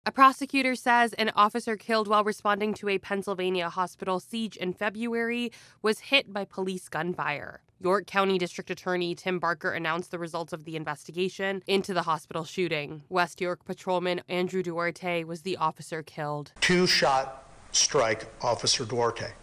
A prosecutor says an officer killed while responding to a Pennsylvania hospital siege in February was hit by police gunfire. York County District Attorney Tim Barker announced the results of the investigation into the hospital shooting. West York Patrolman Andrew Duarte was the officer killed. Two-shot strike Officer Duarte.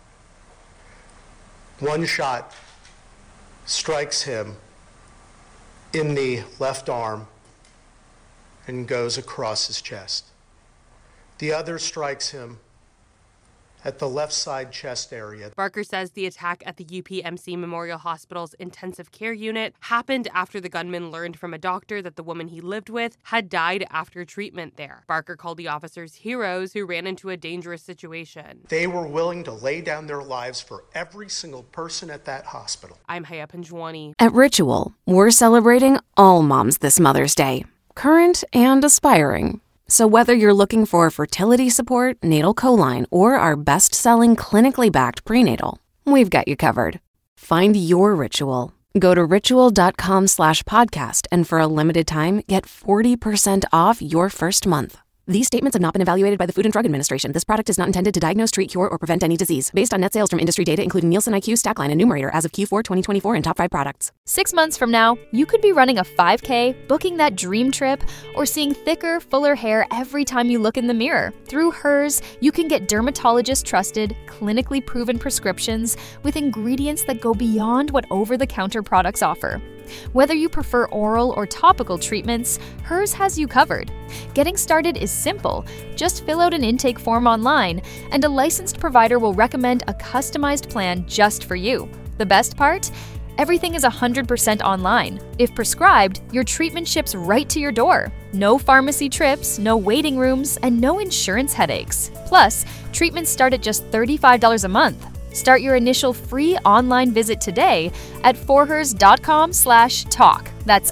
One shot strikes him in the left arm and goes across his chest. The other strikes him at the left side chest area. Barker says the attack at the UPMC Memorial Hospital's intensive care unit happened after the gunman learned from a doctor that the woman he lived with had died after treatment there. Barker called the officers heroes who ran into a dangerous situation. They were willing to lay down their lives for every single person at that hospital. I'm Haya Panjwani. At Ritual, we're celebrating all moms this Mother's Day, current and aspiring. So whether you're looking for fertility support, natal choline, or our best-selling clinically backed prenatal, we've got you covered. Find your Ritual. Go to ritual.com/podcast and for a limited time, get 40% off your first month. These statements have not been evaluated by the Food and Drug Administration. This product is not intended to diagnose, treat, cure, or prevent any disease. Based on net sales from industry data, including Nielsen IQ, Stackline, and Numerator as of Q4 2024 and top 5 products. 6 months from now, you could be running a 5K, booking that dream trip, or seeing thicker, fuller hair every time you look in the mirror. Through Hers, you can get dermatologist-trusted, clinically proven prescriptions with ingredients that go beyond what over-the-counter products offer. Whether you prefer oral or topical treatments, Hers has you covered. Getting started is simple. Just fill out an intake form online, and a licensed provider will recommend a customized plan just for you. The best part? Everything is 100% online. If prescribed, your treatment ships right to your door. No pharmacy trips, no waiting rooms, and no insurance headaches. Plus, treatments start at just $35 a month. Start your initial free online visit today at forhers.com/talk. That's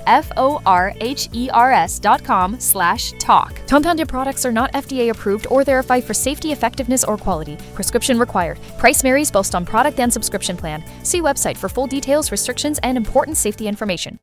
forhers.com/talk. Compounded products are not FDA approved or verified for safety, effectiveness, or quality. Prescription required. Price varies based on product and subscription plan. See website for full details, restrictions, and important safety information.